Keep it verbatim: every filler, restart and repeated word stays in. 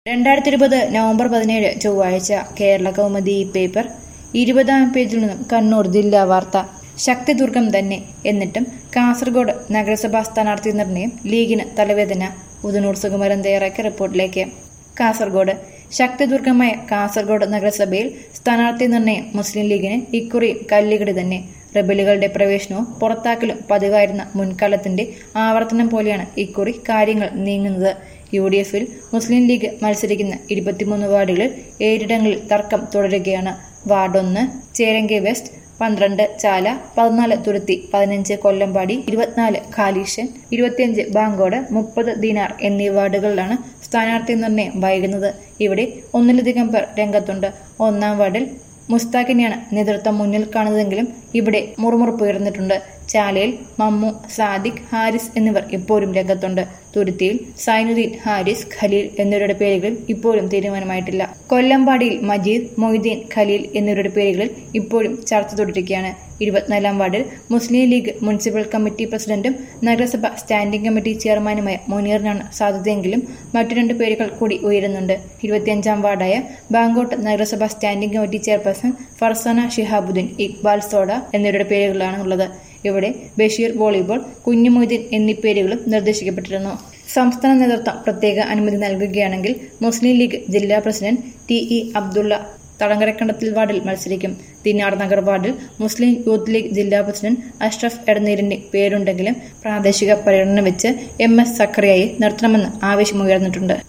രണ്ടായിരത്തി ഇരുപത് നവംബർ പതിനേഴ് ചൊവ്വാഴ്ച കേരള കൗമുദി പേപ്പർ ഇരുപതാം പേജിൽ നിന്നും കണ്ണൂർ ജില്ലാ വാർത്ത. ശക്തിദുർഗം തന്നെ, എന്നിട്ടും കാസർഗോഡ് നഗരസഭാ സ്ഥാനാർത്ഥി നിർണയം ലീഗിന് തലവേദന. ഉദനൂർ സുകുമാരൻ തയ്യാറാക്കിയ റിപ്പോർട്ടിലേക്ക്. കാസർഗോഡ് ശക്തിദുർഗമായ കാസർഗോഡ് നഗരസഭയിൽ സ്ഥാനാർത്ഥി നിർണയം മുസ്ലിം ലീഗിന് ഇക്കുറിയും കല്ലികടി തന്നെ. റബലുകളുടെ പ്രവേശനവും പുറത്താക്കലും പതിവായിരുന്ന മുൻകാലത്തിന്റെ ആവർത്തനം പോലെയാണ് ഇക്കുറി കാര്യങ്ങൾ നീങ്ങുന്നത്. യു ഡി എഫിൽ മുസ്ലിം ലീഗ് മത്സരിക്കുന്ന ഇരുപത്തിമൂന്ന് വാർഡുകളിൽ ഏഴിടങ്ങളിൽ തർക്കം തുടരുകയാണ്. വാർഡ് ഒന്ന് ചേരങ്കെ വെസ്റ്റ്, പന്ത്രണ്ട് ചാല, പതിനാല് തുരുത്തി, പതിനഞ്ച് കൊല്ലമ്പാടി, ഇരുപത്തിനാല് ഖാലീഷൻ, ഇരുപത്തിയഞ്ച് ബാങ്കോട്, മുപ്പത് ദിനാർ എന്നീ വാർഡുകളിലാണ് സ്ഥാനാർത്ഥി നിർണയം വൈകുന്നത്. ഇവിടെ ഒന്നിലധികം പേർ രംഗത്തുണ്ട്. ഒന്നാം വാർഡിൽ മുസ്താഖിനെയാണ് നേതൃത്വം മുന്നിൽ കാണുന്നതെങ്കിലും ഇവിടെ മുറുമുറുപ്പ് ഉയർന്നിട്ടുണ്ട്. ചാലയിൽ മമ്മു, സാദിഖ്, ഹാരിസ് എന്നിവർ ഇപ്പോഴും രംഗത്തുണ്ട്. തുരുത്തിയിൽ സൈനുദ്ദീൻ, ഹാരിസ്, ഖലീൽ എന്നിവരുടെ പേരുകളിൽ ഇപ്പോഴും തീരുമാനമായിട്ടില്ല. കൊല്ലമ്പാടിയിൽ മജീദ്, മൊയ്തീൻ, ഖലീൽ എന്നിവരുടെ പേരുകളിൽ ഇപ്പോഴും ചർച്ച തുടരുകയാണ്. ഇരുപത്തിനാലാം വാർഡിൽ മുസ്ലിം ലീഗ് മുനിസിപ്പൽ കമ്മിറ്റി പ്രസിഡന്റും നഗരസഭ സ്റ്റാൻഡിംഗ് കമ്മിറ്റി ചെയർമാനുമായ മുനീറിനാണ് സാധ്യതയെങ്കിലും മറ്റു രണ്ട് പേരുകൾ കൂടി ഉയരുന്നുണ്ട്. ഇരുപത്തിയഞ്ചാം വാർഡായ ബാങ്കോട്ട് നഗരസഭ standing committee chairperson Farsana Shihabuddin, Iqbal Soda എന്നിവരുടെ പേരുകളാണ് ഉള്ളത്. ഇവിടെ ബഷീർ വോളിബോൾ, കുഞ്ഞു മൊയ്തീൻ എന്നീ പേരുകളും നിർദ്ദേശിക്കപ്പെട്ടിരുന്നു. സംസ്ഥാന നേതൃത്വം പ്രത്യേക അനുമതി നൽകുകയാണെങ്കിൽ മുസ്ലിം ലീഗ് ജില്ലാ പ്രസിഡന്റ് ടി ഇ അബ്ദുള്ള തടങ്കരക്കണ്ടത്തിൽ വാർഡിൽ മത്സരിക്കും. ദിനാർ നഗർ വാർഡിൽ മുസ്ലിം യൂത്ത് ലീഗ് ജില്ലാ പ്രസിഡന്റ് അഷ്റഫ് എടനീരിന്റെ പേരുണ്ടെങ്കിലും പ്രാദേശിക പരിഗണന വെച്ച് എം എസ് സക്കറിയയെ നിർത്തണമെന്ന് ആവശ്യമുയർന്നിട്ടുണ്ട്.